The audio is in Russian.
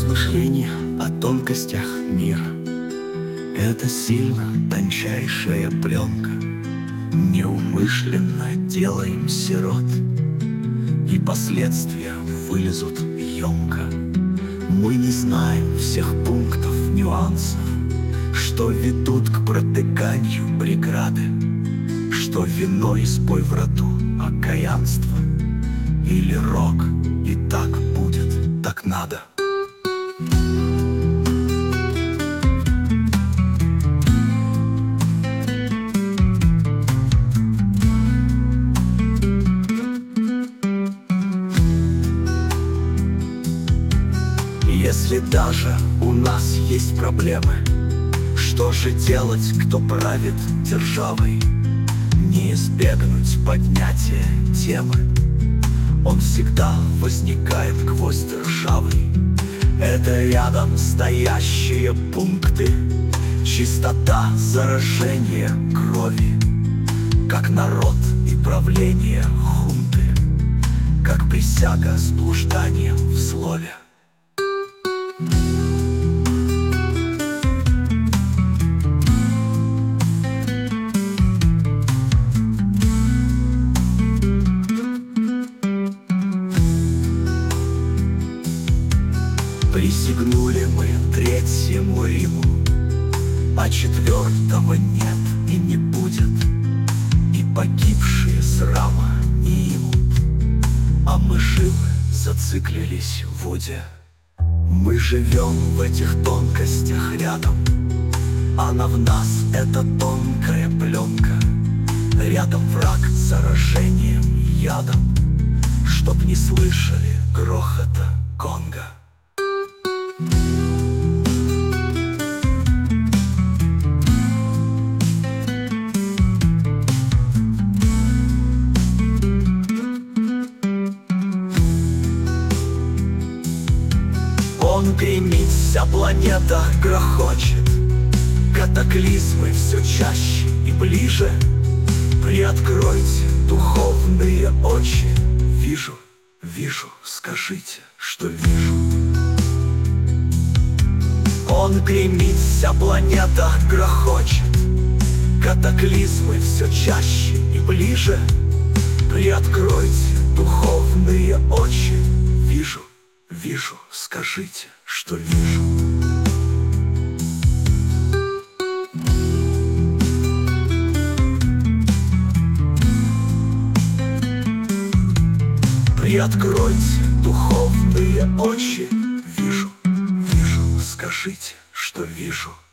размышления о тонкостях мира. Это сильно тончайшая пленка. Неумышленно делаем сирот, и последствия вылезут емко. Мы не знаем всех пунктов, нюансов, что ведут к протыканию преграды, что виной спой в роту окаянство или рок, и так будет, так надо. Если даже у нас есть проблемы, что же делать, кто правит державой? Не избегнуть поднятия темы, он всегда возникает гвоздь ржавый. Это рядом стоящие пункты, чистота заражения крови, как народ и правление хунты, как присяга с блужданием в слове. Присягнули мы Третьему Риму, а четвертого нет и не будет, и погибшие срама не имут, а мы живы, зациклились в воде. Мы живем в этих тонкостях рядом, она в нас — это тонкая пленка. Рядом враг с заражением ядом, чтоб не слышали грохота конга. Он гремит, вся планета грохочет, катаклизмы все чаще и ближе. Приоткройте духовные очи. Вижу, вижу, скажите, что вижу. Он гремит, вся планета грохочет, катаклизмы все чаще и ближе. Приоткройте духовные очи. Вижу, вижу, скажите, что вижу. Приоткройте духовные очи. Вижу, вижу, скажите, что вижу.